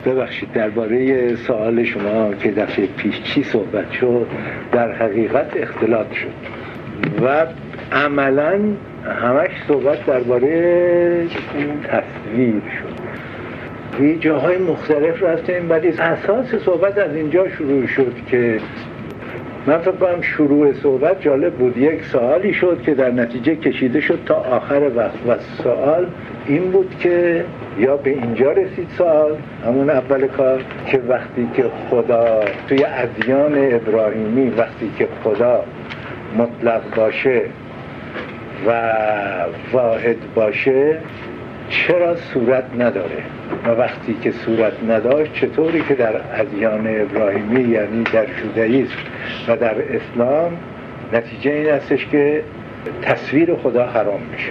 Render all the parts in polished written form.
ببخشید درباره سوال شما که دفعه پیش چی صحبت شد، در حقیقت اختلاط شد و عملاً همش صحبت درباره تصویر شد. یه جاهای مختلف رفتیم ولی اساس صحبت از اینجا شروع شد که من فکر کنم شروع صحبت جالب بود. یک سوالی شد که در نتیجه کشیده شد تا آخر وقت و سوال این بود که یا به اینجا رسید سوال همون اول کار که وقتی که خدا توی ادیان ابراهیمی وقتی که خدا مطلق باشه و واحد باشه چرا صورت نداره و وقتی که صورت نداشت چطوری که در ادیان ابراهیمی یعنی در جودائیسم و در اسلام نتیجه این هستش که تصویر خدا حرام میشه.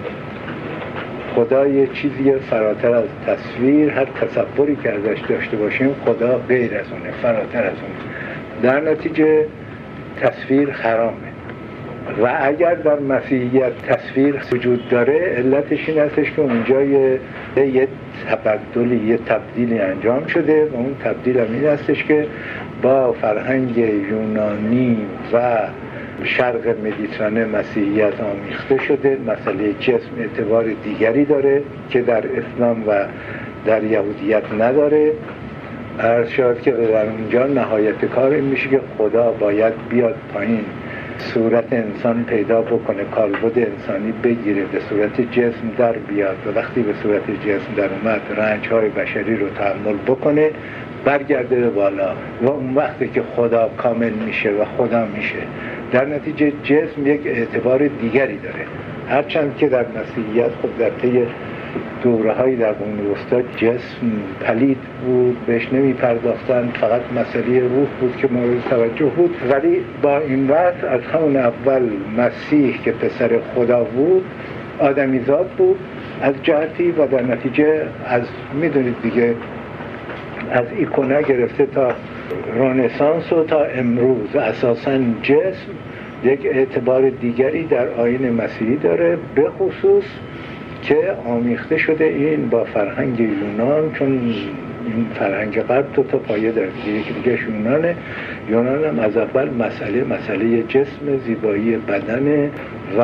خدا یه چیزی فراتر از تصویر، هر تصوری که ازش داشته باشیم خدا غیر از اونه، فراتر از اونه. در نتیجه تصویر حرامه و اگر در مسیحیت تصویر وجود داره علتش این هستش که اونجا یه تبدلی، یه تبدیلی انجام شده و اون تبدیل هم این هستش که با فرهنگ یونانی و شرق مدیترانه مسیحیت آمیخته شده. مسئله جسم اعتبار دیگری داره که در اسلام و در یهودیت نداره. عرض شد که در اونجا نهایت کار این میشه که خدا باید بیاد پایین، صورت انسان پیدا بکنه، کالبد انسانی بگیره، به صورت جسم در بیاد و وقتی به صورت جسم در اومد رنج‌های بشری رو تحمل بکنه، برگرده به بالا و اون وقتی که خدا کامل میشه و خدا میشه. در نتیجه جسم یک اعتبار دیگری داره، هرچند که در مسیحیت خب در طی دوره‌هایی در قرون وسطی جسم پلید بود، بهش نمی پرداختن، فقط مسئله روح بود که مورد توجه بود. ولی با این وقت از همون اول مسیح که پسر خدا بود آدمیزاد بود از جهتی و در نتیجه از میدونید دیگه از ایکونا گرفته تا رنسانس و تا امروز اساساً جسم یک اعتبار دیگری در آیین مسیحی داره، به خصوص که آمیخته شده این با فرهنگ یونان، چون این فرهنگ غرب تا پایه داره دیگه، که دیگه یونان هم از اول مسئله جسم، زیبایی بدن و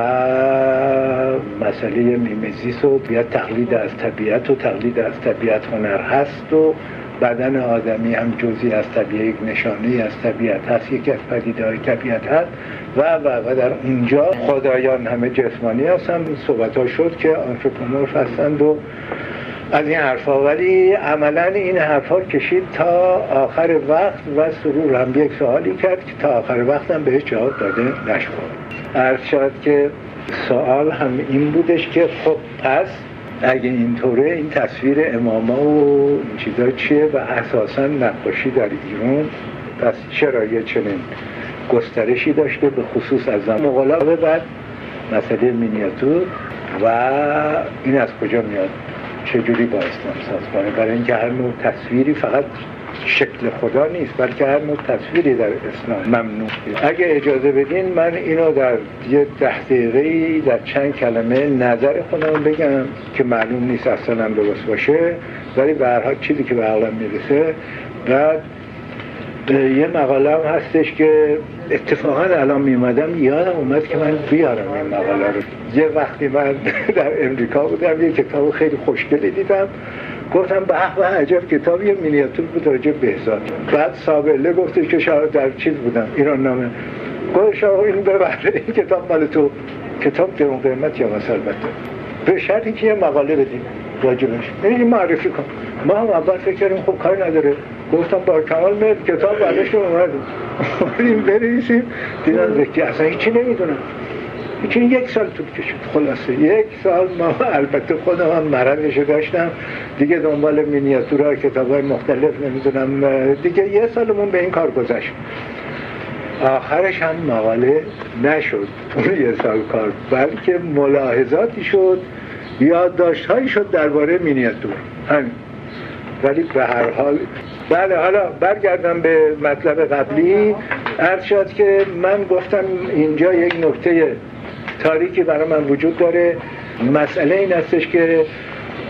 مسئله میمزیس و بیاد تقلید از طبیعت و تقلید از طبیعت هنر هست و بدن آدمی هم جزئی از طبیعت، یک نشانه از طبیعت هست، یکی از پدیده‌های طبیعت هست و در اونجا خدایان همه جسمانی هستن. صحبت ها شد که آنتروپومورف هستند و از این حرفا، ولی عملا این حرفا کشید تا آخر وقت و سرور هم یک سوالی کرد که تا آخر وقت هم بهش جواب داده نشد. عرض شد که سوال هم این بودش که خب پس اگه اینطوره این تصویر اماما و این چیزا چیه و اساسا نقاشی در ایران پس چرا یه چنین گسترشی داشته، به خصوص از زمان مغولا به بعد مسئله مینیاتور و این از کجا میاد، چجوری با اسلام ساز کنه؟ برای اینکه هر نوع تصویری فقط شکل خدا نیست بلکه هر نوع تصویری در اسلام ممنوع. اگه اجازه بدین من اینو در یه 10 دقیقه‌ای در چند کلمه نظر خودم بگم که معلوم نیست اصلا درست باشه، ولی به هر حال چیزی که به عقلم میرسه. بعد یه مقاله هم هستش که اتفاقا الان میومدم یادم اومد که من بیارم این مقاله رو. یه وقتی من در امریکا بودم یه کتاب خیلی خوشگلی دیدم، گفتم به عجب کتاب، یه مینیاتور بود راجع به بهزاد. بعد سابله گفتش که شاید در چیز بودم ایران نامه، گفتش آقا این ببره، این کتاب مال تو، کتاب گرون قیمت یا مثلا البته به شرطی که یه مقاله بدیم راجبش، این معرفی کن. ما هم اول فکر کردیم خب کاری نداره، گفتم با کمال میاد کتاب بعدش رو اومدیم بنویسیم، دیدم وقتی اصلا هیچی نمیدونم. این 1 سال طول کشید. خلاصه 1 سال ما البته خودم هم مرضشو داشتم دیگه، دنبال مینیاتورها، کتاب‌های مختلف نمیدونم دیگه، 1 سالمون به این کار گذشت. آخرش هم مقاله نشد اون 1 سال کار، بلکه ملاحظاتی شد، یادداشت‌هایی شد درباره مینیاتور همین. ولی به هر حال بله، حالا برگردم به مطلب قبلی. عرض شد که من گفتم اینجا یک نکته تاریکی برای من وجود داره. مسئله این هستش که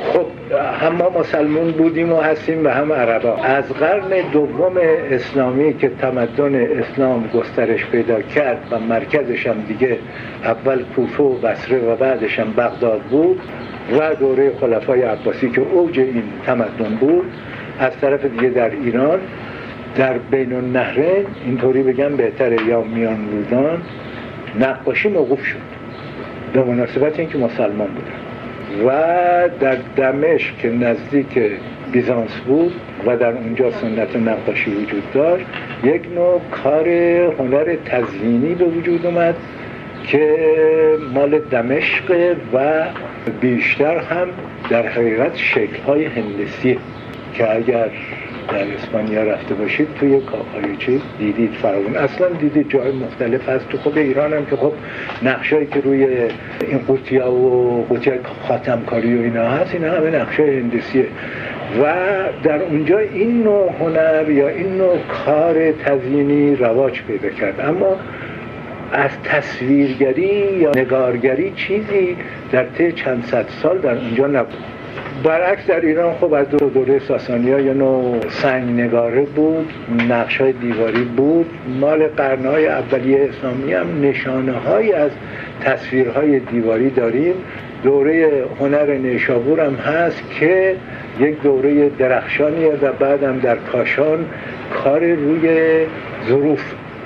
خب هم ما مسلمون بودیم و هستیم و هم عربا. از قرن دوم اسلامی که تمدن اسلام گسترش پیدا کرد و مرکزش هم دیگه اول کوفه و بصره و بعدش هم بغداد بود و دوره خلفای عباسی که اوج این تمدن بود، از طرف دیگه در ایران در بین النهرین، اینطوری بگم بهتره، یا میان رودان، نقاشی موقوف شد به مناسبت اینکه مسلمان بودن. و در دمشق که نزدیک بیزانس بود و در اونجا سنت نقاشی وجود داشت، یک نوع کار هنر تزیینی به وجود اومد که مال دمشق و بیشتر هم در حقیقت شکل‌های هندسی که اگر در اسپانیا رفته باشید توی کاخایچی دیدید فراوون. اصلا دیدید جای مختلف هست تو خود ایران هم که خب نقشایی که روی این قوطی‌ها و قوطی‌های خاتمکاری و اینا هست، اینا همه نقشای هندسیه و در اونجا این نوع هنر یا این نوع کار تزیینی رواج پیدا کرد. اما از تصویرگری یا نگارگری چیزی در طی چند صد سال در اونجا نبود. برعکس در ایران خب از دوره ساسانی‌ها یا نوع سنگ نگاره بود، نقش‌های دیواری بود. مال قرن‌های اولیه اسلامی هم نشانه‌هایی از تصویرهای دیواری داریم. دوره هنر نیشابور هم هست که یک دوره درخشانیه و بعدم در کاشان کار روی ظروف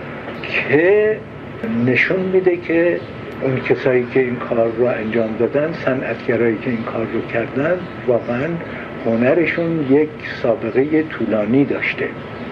که نشون میده که اون کسایی که این کار رو انجام دادن، صنعتگرایی که این کار رو کردن، واقعا هنرشون یک سابقه طولانی داشته.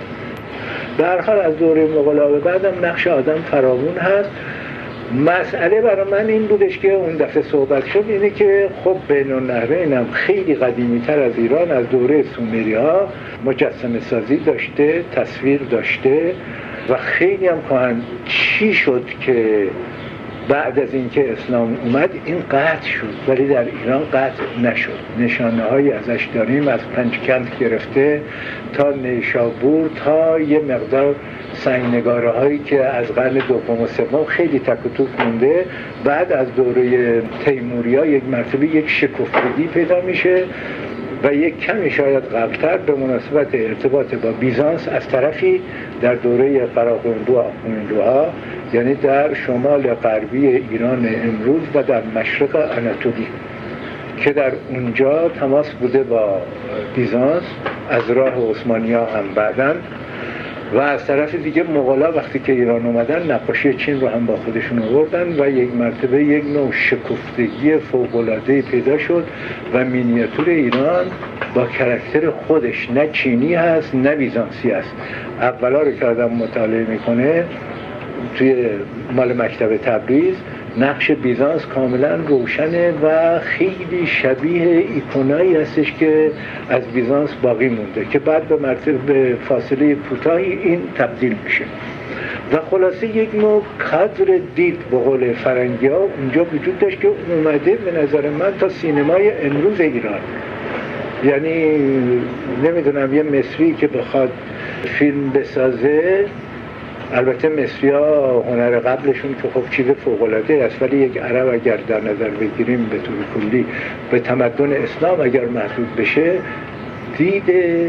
به هر حال از دوره مغول‌ها به بعدم نقش آدم فراوون هست. مسئله برای من این بودش که اون دفعه صحبت شد اینه که خب بین النهرین هم خیلی قدیمی تر از ایران، از دوره سومری ها مجسمه سازی داشته، تصویر داشته و خیلی هم کهن. چی شد که بعد از اینکه اسلام اومد این قطع شد ولی در ایران قطع نشد؟ نشانه هایی ازش داریم، از پنجکند گرفته تا نیشابور تا یه مقدار سنگنگاره هایی که از قرن دوم و سوم خیلی تک و توک مونده. بعد از دوره تیموریا یک مرتبه یک شکفتگی پیدا میشه و یک کمی شاید قبلتر به مناسبت ارتباط با بیزانس از طرفی در دوره فراخوندو و آخوندوها، یعنی در شمال غربی ایران امروز و در مشرق آناتولی که در اونجا تماس بوده با بیزانس از راه عثمانی‌ها هم بعداً. و از طرف دیگه مغولا وقتی که ایران اومدن نقاشی چین رو هم با خودشون آوردن و یک مرتبه یک نوع شکفتگی فوق‌العاده‌ای پیدا شد و مینیاتور ایران با کاراکتر خودش نه چینی هست نه بیزانسی هست. اولا رو که آدم مطالعه میکنه توی مال مکتب تبریز، نقش بیزانس کاملا روشنه و خیلی شبیه ایکونایی هستش که از بیزانس باقی مونده که بعد به مرتبه فاصله کوتاهی این تبدیل میشه و خلاصه یک نوع کادر دید به قول فرنگی ها اونجا وجود داشت که اومده به نظر من تا سینمای امروز ایران. یعنی نمیدونم یه مصری که بخواد فیلم بسازه، البته مصری‌ها هنر قبلشون که خب چیز فوق‌العاده است، ولی یک عرب اگر در نظر بگیریم به طور کلی به تمدن اسلام اگر محدود بشه، دید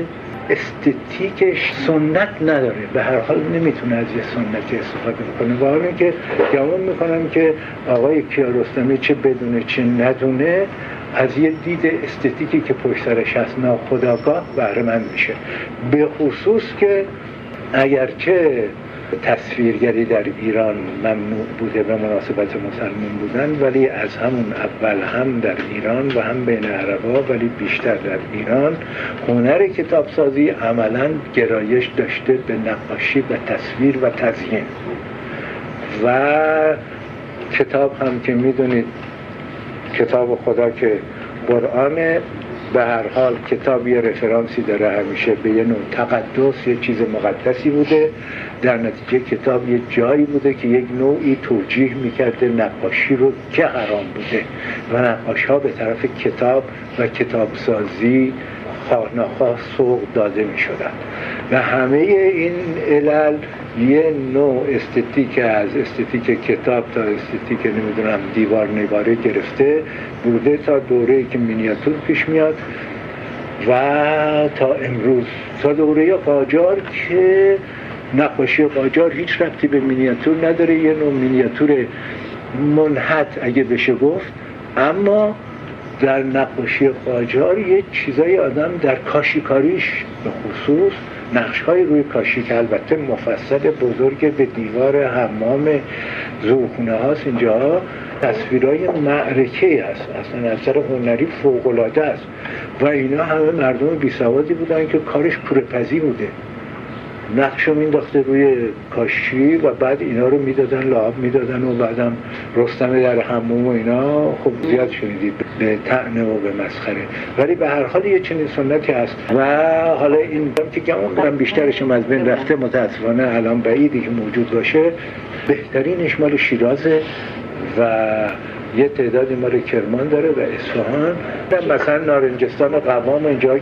استتیکش سنت نداره، به هر حال نمیتونه از یه سنتی استفاده بکنه. و حالا که گمان میکنم که آقای کیارستمی چه بدونه چه ندونه از یه دید استتیکی که پشت سرش هست ناخودآگاه بهره مند میشه. به خصوص که اگرچه تصویرگری در ایران ممنوع بوده به مناسبت مسلمان بودن، ولی از همون اول هم در ایران و هم بین عربا ولی بیشتر در ایران هنر کتابسازی عملاً گرایش داشته به نقاشی و تصویر و تزیین. و کتاب هم که میدونید کتاب خدا که قرآن، به هر حال کتاب یه رفرانسی داره همیشه به یه نوع تقدس، یه چیز مقدسی بوده. در نتیجه کتاب یه جایی بوده که یک نوعی توجیه میکرده نقاشی رو که حرام بوده و نقاش ها به طرف کتاب و کتابسازی خواه ناخواه سوق داده می شدن و همه این علل یه نوع استتیک، از استتیک کتاب تا استتیک نمیدونم دیوار نگاره گرفته بوده تا دوره‌ای که مینیاتور پیش میاد و تا امروز، تا دوره قاجار که نقاشی قاجار هیچ ربطی به مینیاتور نداره، یه نوع مینیاتور منحت اگه بشه گفت، اما در نقاشی قاجار یه چیزای آدم در کاشیکاریش به خصوص نقش‌های روی کاشی که البته مفصل بزرگ به دیوار حمام زورخونه هاست، اینجا تصویرهای معرکه هست، اصلا اثر هنری فوق‌العاده است و اینا همه مردم بیسوادی بودن که کارش کوره‌پزی بوده، نقشو مینداخته روی کاشی و بعد اینا رو میدادن لعاب میدادن و بعدم رستم در حموم و اینا خب زیاد شنیدید به طعنه و به مسخره، ولی به هر حال یه چنین سنتی هست و حالا این که گمان بیشترش از بین رفته متاسفانه، الان بعیدی که موجود باشه، بهترینش مال شیرازه و یه تعدادی مال کرمان داره و اصفهان و مثلا نارنجستان و قوام اینجا.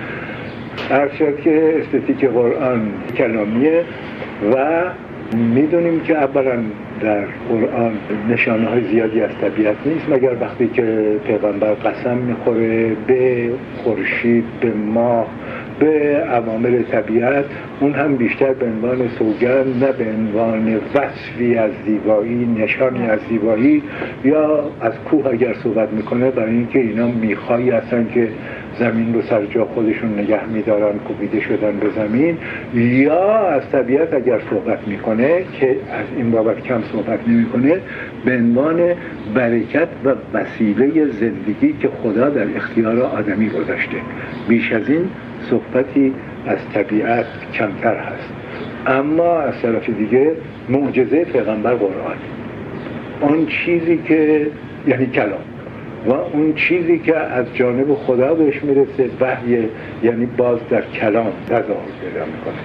عرض شد که استتیک قرآن کلامیه و میدونیم که اولا در قرآن نشانه های زیادی از طبیعت نیست مگر وقتی که پیغمبر قسم میخوره به خورشید، به ماه، به عوامل طبیعت، اون هم بیشتر به عنوان سوگند نه به عنوان وصفی از زیبایی، نشانی از زیبایی، یا از کوه اگر صحبت میکنه برای اینکه اینا میخایی هستن که زمین رو سر جا خودشون نگه میدارن، کوبیده شدن به زمین، یا از طبیعت اگر صحبت میکنه که از این بابت کم صحبت نمیکنه، به عنوان برکت و وسیله زندگی که خدا در اختیار آدمی گذاشته. بیش از این صحبتی از طبیعت کمتر هست. اما از طرف دیگه معجزه پیغمبر قرآن، اون چیزی که یعنی کلام و اون چیزی که از جانب خدا بهش میرسه وحی، یعنی باز در کلام تظاهر پیدا میکنه.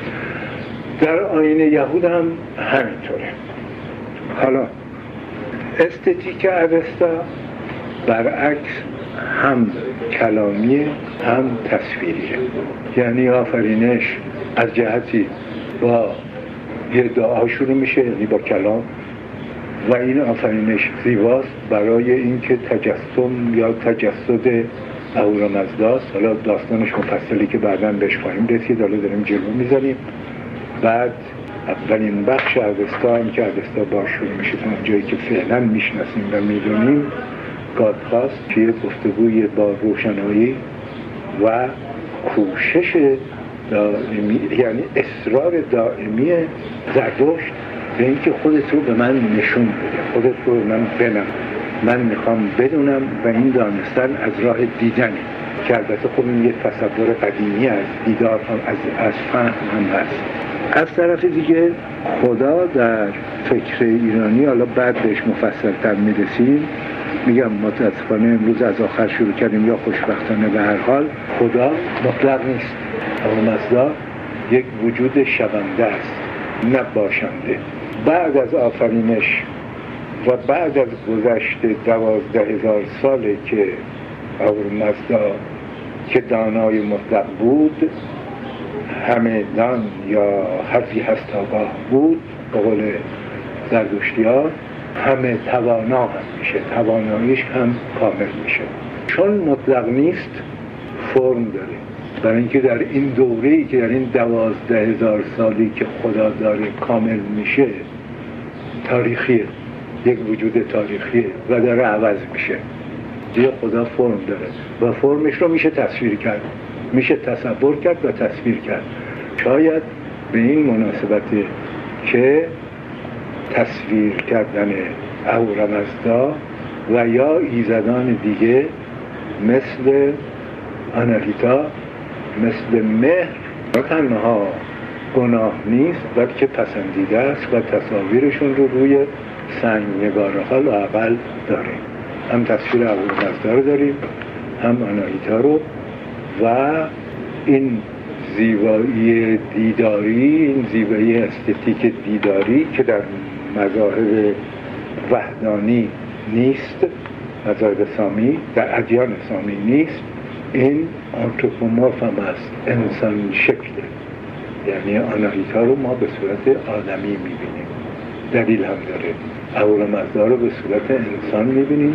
در آیین یهود هم همینطوره. حالا استتیک اوستا برعکس هم کلامیه هم تصویریه، یعنی آفرینش از جهتی با یه دعا شروع میشه، یعنی با کلام، و این آفرینش زیباست برای اینکه تجسم یا تجسد اهورامزداست. حالا داستانش مفصلی که بعداً بهش خواهیم رسید، حالا داریم جلو میزنیم. بعد اولین بخش اوستا هم که اوستا با شروع میشه تا اونجایی که فعلا میشناسیم و میدونیم، گادخواست که گفتگوی با روشنایی و کوشش دائمی، یعنی اصرار دائمی زرتشت به اینکه خودت رو به من نشون بده، خودت رو به من بنم، من میخوام بدونم، و این دانستن از راه دیدنی که البته خب این یه تصور قدیمی از دیدار از فهم هم هست. از طرف دیگه خدا در فکر ایرانی، حالا بعد بهش مفصل‌تر میرسیم، میگم متاسفانه امروز از آخر شروع کردیم یا خوشبختانه، به هر حال خدا مطلق نیست. اهورامزدا یک وجود شونده است، نه باشنده. بعد از آفرینش و بعد از گذشت 12,000 ساله که اهورامزدا که دانای مطلق بود، همه دان یا حرفی هست آگاه بود، به قول زردشتی‌ها همه توانا هم میشه، تواناییش هم کامل میشه. چون مطلق نیست فرم داره، برای اینکه در این دوره‌ای که در این 12,000 سالی که خدا داره کامل میشه، تاریخیه، یک وجود تاریخیه و داره عوض میشه. دیگه خدا فرم داره و فرمش رو میشه تصویر کرد، میشه تصور کرد و تصویر کرد. شاید به این مناسبته که تصویر کردن اهورامزدا و یا ایزدان دیگه مثل آناهیتا، مثل مهر، نه تنها گناه نیست بلکه پسندیده است و تصاویرشون رو روی سنگنگاره ها لااقل داریم. هم تصویر اهورامزدا رو داریم، هم آناهیتا رو، و این زیبایی دیداری، این زیبایی استتیک دیداری که در مذاهب وحدانی نیست، مذاهب سامی، در ادیان سامی نیست، این آنتروپومورف هم است، انسان شکله، یعنی آناهیتا رو ما به صورت آدمی میبینیم. دلیل هم داره، اهورامزدا رو به صورت انسان میبینیم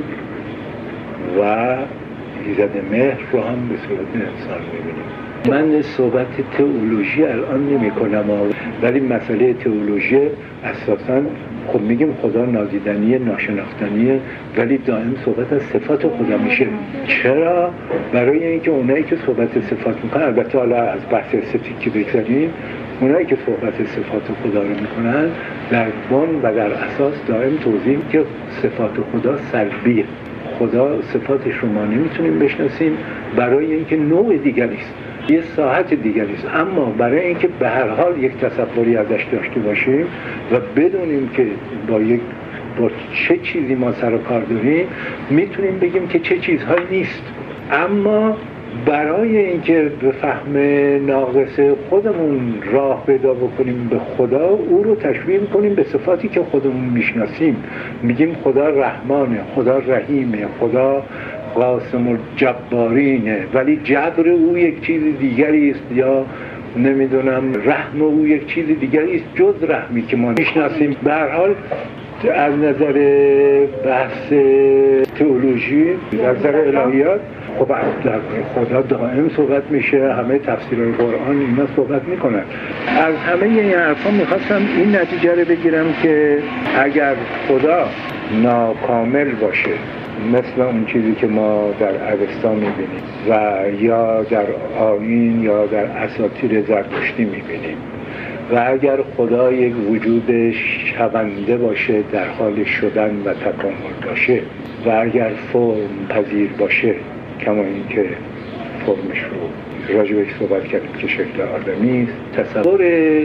و ایزد مهر رو هم به صورت انسان میبینیم. من صحبت تئولوژی الان نمی کنم، ولی مسئله تئولوژی اساساً خب میگیم خدا نادیدنیه، ناشناختنیه، ولی دائم صحبت از صفات خدا میشه. چرا؟ برای اینکه اونایی که صحبت صفات میکنن، البته حالا از بحث استتیکی بگذاریم، اونایی که صحبت صفات خدا رو میکنن در بن و در اساس دائم توضیح که صفات خدا سلبیه. خدا صفاتش رو ما نمیتونیم بشناسیم برای اینکه نوع دیگری است، یه ساحت دیگری است، اما برای اینکه به هر حال یک تصوری ازش داشته باشیم و بدونیم که با چه چیزی ما سر و کار داریم، میتونیم بگیم که چه چیزهایی نیست. اما برای اینکه به فهم ناقص خودمون راه پیدا بکنیم به خدا، او رو تشبیه میکنیم به صفاتی که خودمون میشناسیم. میگیم خدا رحمانه، خدا رحیمه، خدا قاسم الجبارینه، ولی جبر او یک چیز دیگری است، یا نمیدونم رحم او یک چیز دیگری است جز رحمی که ما میشناسیم. به هر حال از نظر بحث تئولوژی، از نظر الهیات، خب در خدا دائم صحبت میشه، همه تفسیرهای قرآن اینا صحبت میکنن. از همه این حرفا میخواستم این نتیجه رو بگیرم که اگر خدا ناکامل باشه، مثل اون چیزی که ما در اوستا میبینیم و یا در آیین یا در اساطیر زرتشتی میبینیم، و اگر خدا یک وجود شونده باشه، در حال شدن و تکامل باشه، و اگر فرم پذیر باشه، کما اینکه فرمش رو راجبش صحبت کردیم که شکل آدمی است، تصور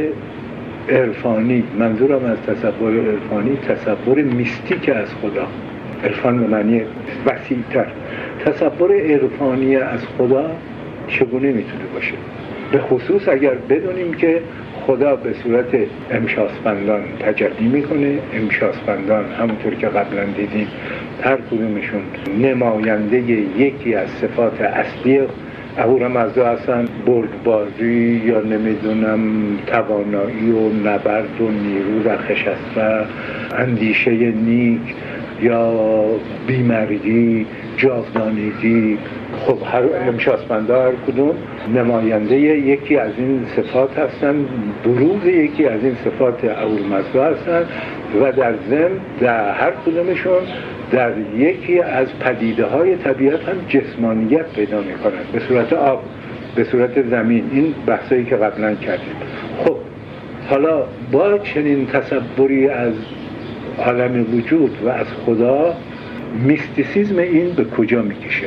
عرفانی، منظورم از تصور عرفانی تصور میستیک از خدا، عرفان به معنی وسیع‌تر، تصور عرفانی از خدا چگونه میتونه باشه؟ به خصوص اگر بدونیم که خدا به صورت امشاسپندان تجلی میکنه. امشاسپندان همونطور که قبلا دیدیم هر کدومشون نماینده یکی از صفات اصلی اهورامزدا هستن، بردباری یا نمیدونم توانایی و نبرد و نیرو و خشست و اندیشه نیک یا بیمرگی، جاودانگی. خب هر امشاسپندا هر کدوم نماینده یکی از این صفات هستن، بروز یکی از این صفات اهورامزدا هستن، و در ضمن در هر کدومشون در یکی از پدیده های طبیعت هم جسمانیت پیدا میکنن، به صورت آب، به صورت زمین. این بحثایی که قبلا کردیم. خب حالا با چنین تصوری از عالم وجود و از خدا، میستیسیزم این به کجا میکشه؟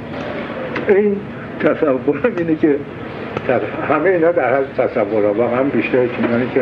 این تصورم اینه که همه اینا در حد تصورها واقعا بیشتر چیزانی که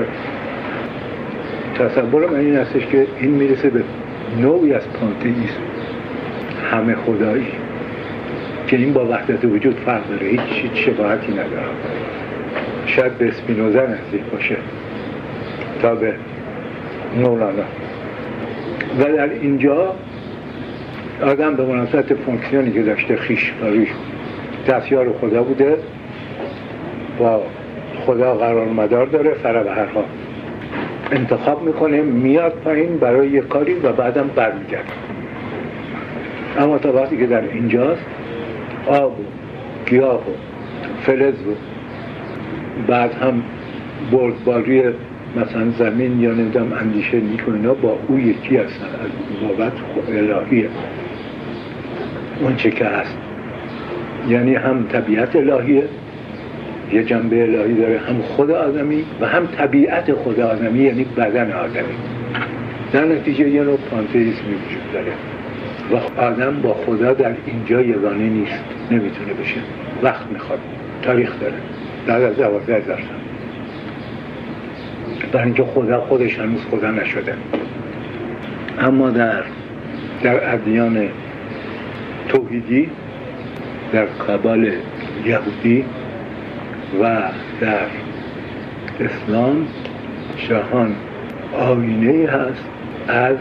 تصورم این هستش که این میرسه به نوعی از پانتئیسم، همه خدایی، که این با وحدت وجود فرق داره، هیچ شباهتی نداره. شاید به اسپینوزا نزدیک باشه تا به مولانا. و در اینجا آدم به مناسبت فونکسیونی که داشته، خیش و ریش، دستیار خدا بوده، با خدا قرار مدار داره، فرا و هرها انتخاب میکنه، میاد پایین برای یک کاری و بعدم برمیگرد. اما تا وقتی که در اینجاست، آب و گیاه و فلز و بعد هم بردباری مثلا زمین یا نمیدونم اندیشه نیک و اینا با او یکی هستن، از بابت الهیه اون چه که هست. یعنی هم طبیعت الهیه، یه جنبه الهی داره، هم خود آدمی و هم طبیعت خود آدمی، یعنی بدن آدمی. در نتیجه یه نوع پانتئیسمی وجود داره و آدم با خدا در اینجا یگانه نیست، نمیتونه بشه، وقت میخواد، تاریخ داره، بعد از 12,000 سال، برای اینکه خدا خودش هنوز خدا نشده. اما در ادیان توحیدی، در کابال یهودی و در اسلام، جهان آینه هست از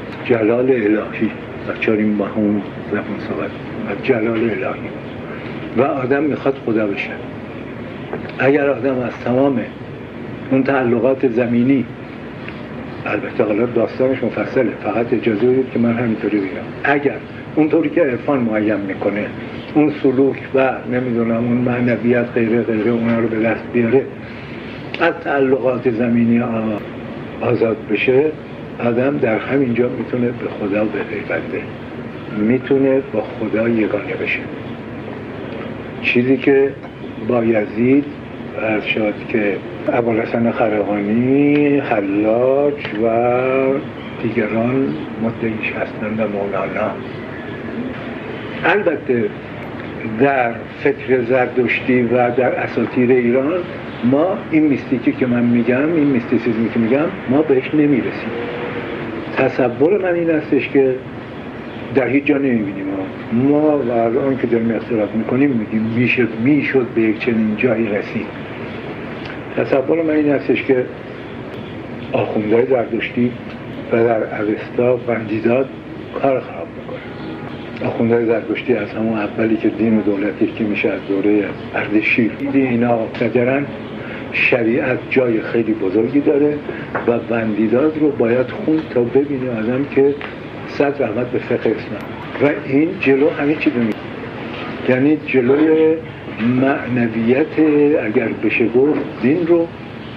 جلال الهی. بچه این با همون زبان صحبت از جلال الهی. و آدم میخواد خدا بشه. اگر آدم از تمام اون تعلقات زمینی، البته حالا داستانش مفصله، فقط اجازه بدید که من همینطوری بگم، اگر اونطوری که عرفان معین میکنه اون سلوک و نمیدونم اون معنویت غیره غیره اونا رو به دست بیاره، از تعلقات زمینی آزاد بشه، آدم در همینجا میتونه به خدا بپیونده، میتونه با خدا یگانه بشه. چیزی که بایزید عرض شد که ابوالحسن خرقانی، حلاج و دیگران مدعیش هستند و مولانا. البته در فکر زردشتی و در اساطیر ایران ما این میستیکی که من میگم، این میستیسیزمی که میگم، ما بهش نمیرسیم. تصور من این هستش که در هیچ جا نمیبینیم. ما و الان که داریم اختلاف میکنیم میگیم میشد به یک چنین جایی رسید. تصور من این هستش که آخوندهای زردشتی و در اوستا بندیداد کار خراب میکنه. آخوندهای زردشتی از همون اولی که دین و دولتی که میشه از دوره اردشیر اینا قدرن، شریعت جای خیلی بزرگی داره و بندیداد رو باید خوند تا ببینه آدم که صد رحمت به فقه اسلام. و این جلو همه چی بمید، یعنی جلوی معنویت اگر بشه گفت دین رو،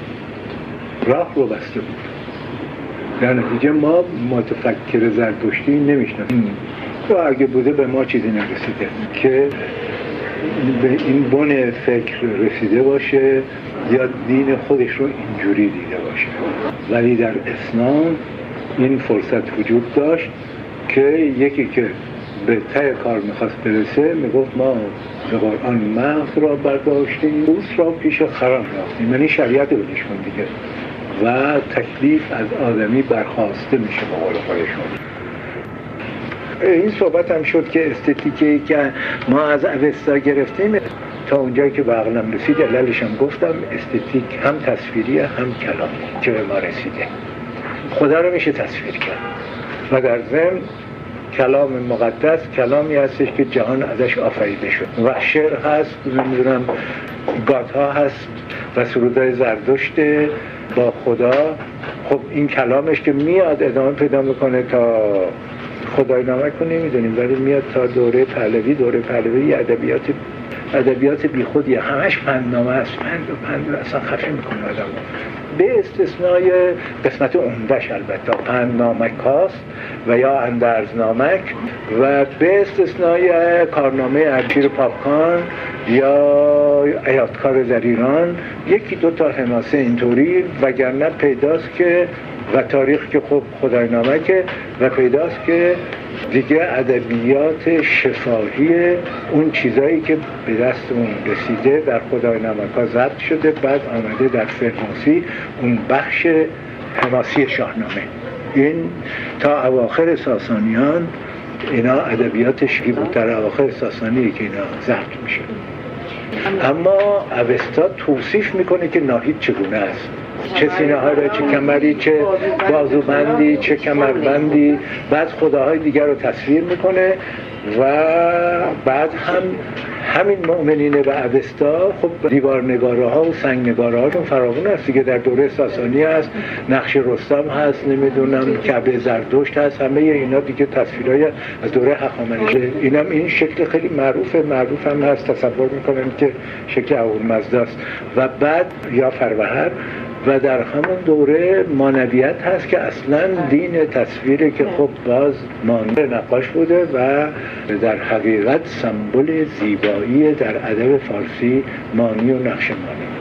راه رو بسته بود. در نتیجه ما متفکر زردشتی نمیشناسیم و اگه بوده به ما چیزی نرسیده که به این بن فکر رسیده باشه یا دین خودش رو اینجوری دیده باشه. ولی در اسلام این فرصت وجود داشت که یکی که به ته کار میخواست برسه میگفت ما به قرآن مغز را برداشتیم، دوست را پیش خرم رفتیم، یعنی شریعت رو نشون دیگه و تکلیف از آدمی برخواسته میشه به قول خودشون. این صحبت هم شد که استتیکی که ما از اوستا گرفتیم تا اونجایی که به عقلم رسید، عللش هم گفتم، استتیک هم تصویریه هم کلامی که به ما رسیده. خدا رو میشه تصویر کرد و در ضمن کلام مقدس کلامی هستش که جهان ازش آفریده شد و شعر هست، نمیدونم گاتها هست و سرودهای زردشت با خدا. خب این کلامش که میاد ادامه پیدا میکنه تا خدای نامک رو نمیدونیم، ولی میاد تا دوره پهلوی. دوره پهلوی ادبیات بی خودیه، همش پندنامه است، پند اصلا خفه میکنه آدم، به استثنای قسمت عمده‌اش البته پندنامک هاست و یا اندرزنامک و به استثنای کارنامه ارشیر پاکان یا ایاتکار در ایران یکی دو تا حماسه اینطوری، وگرنه پیداست که و تاریخ که خب خدای نامکه و پیداست که دیگه ادبیات شفاهی اون چیزایی که به دستمون رسیده در خدای نامک‌ها ضبط شده، بعد آمده در فرماسی اون بخش حماسی شاهنامه. این تا اواخر ساسانیان اینا ادبیات شکی بود، در اواخر ساسانی که اینا ضبط میشه. اما اوستا توصیف میکنه که ناهید چگونه است، چه سینه ها را، چه کمری، چه بازوبندی، چه کمربندی. بعد خداهای دیگر رو تصویر میکنه و بعد هم همین مؤمنین و اوستا خب دیوارنگاره ها و سنگنگاره هاشون فراوون هست دیگه، در دوره ساسانی هست، نقش رستم هست، نمیدونم کعبه زردشت هست، همه اینا دیگه تصویرهای از دوره هخامنشی. اینم این شکل خیلی معروف هم هست، تصور میکنن که شکل اهورامزدا است. و بعد یا فروهر و در همون دوره مانویت هست که اصلا دین تصویره که خب باز مانور نقاش بوده و در حقیقت سمبل زیبایی در ادب فارسی مانی و نقش مانی.